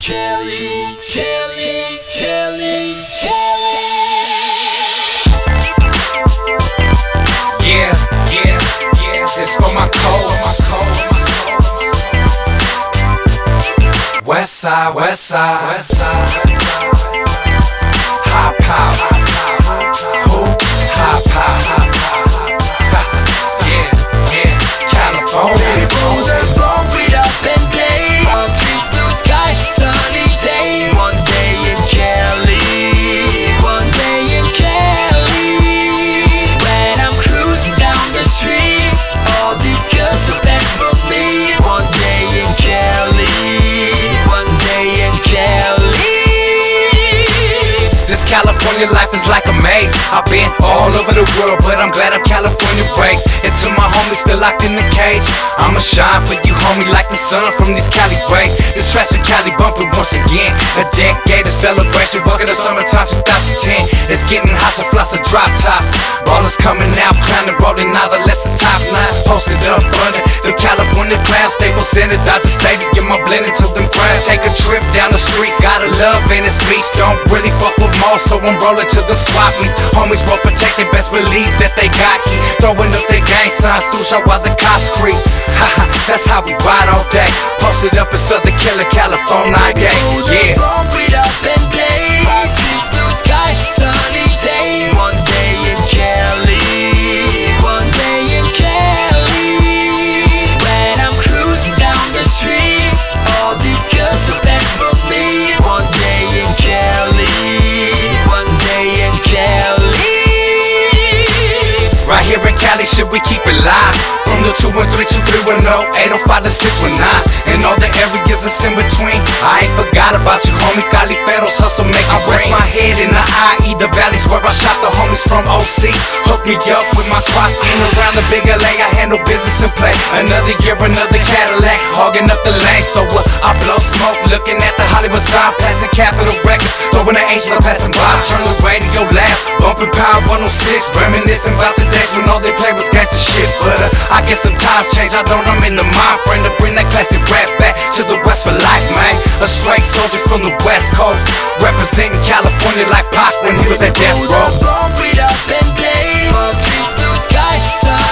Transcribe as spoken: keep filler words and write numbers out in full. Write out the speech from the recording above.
Kelly, Kelly, Kelly, Kelly. Yeah, yeah, yeah. It's for my code, my code. West side, west side, west side. High power, who? High power. Yeah, yeah. California. Roll the ball, beat up and play on this blue sky, sunny day. One day in Cali, one day in Cali. When I'm cruising down the streets, all these girls are back for me. One day in Cali, one day in Cali. This California life is like a maze. I've been all over the world, but I'm glad I'm California raised. And to my homies still locked in the cage, I'ma shine for you, homie, like the sun from these Cali rays. This fashion Cali bumping once again. A decade of celebration, walking the summertime twenty ten. It's getting hot, so floss of drop tops. Ballers coming out, climbing, rolling out the lessons top nines. Posted up under the California clouds. Staples Center, Dodger Stadium, I'm blending to them crowds. Take a trip down the street, gotta love Venice Beach. Don't really fuck with malls, so I'm rolling to the swap meets. Homies well protected, best believe that they got heat. Throwing up their gang signs through show while the cops creep. Haha, that's how we ride all day. Posted up in Southern Killer, California, yeah, yeah. Ball, beat up and play on this blue sky, sunny day. One day in Cali, one day in Cali. When I'm cruising down the streets, all these girls are back for me. One day in Cali, one day in Cali. Right here in Cali, shit, we keep it live. From the two one three, two three one zero, eight oh five to six one nine. And all the areas that's in between. I ain't forgot about you, homie. Califeros hustle, make I rest my head in the I E, the valleys where I shot the homies from O C. Hook me up with my quad scheme around the big L A. I handle business and play. Another year, another Cadillac, hogging up the lane. So uh, I blow smoke, looking at the Hollywood sign, passing Capitol Records, throwing the angels are passing by. Turn the radio loud, bumping Power one oh six, reminiscing about the days when all they played was gangsta shit. But uh, I guess some times change. I know I'm in the mind frame to bring that classic rap back to the West for life, man. A straight soldier from the West Coast, representing California like Pac when he was at death row. Ball, beat up and play on this blue sky, sun.